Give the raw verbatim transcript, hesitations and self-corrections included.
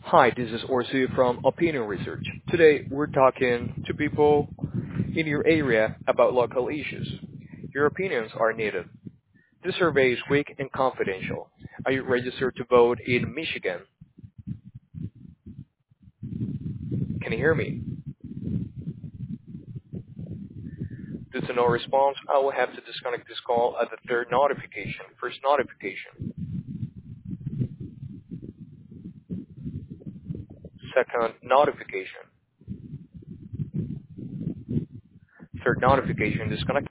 Hi, this is Orsu from Opinion Research. Today, we're talking to people in your area about local issues. Your opinions are needed. This survey is quick and confidential. Are you registered to vote in Michigan? Can you hear me? Due to no response, I will have to disconnect this call at the third notification. First notification, second notification, third notification, disconnect.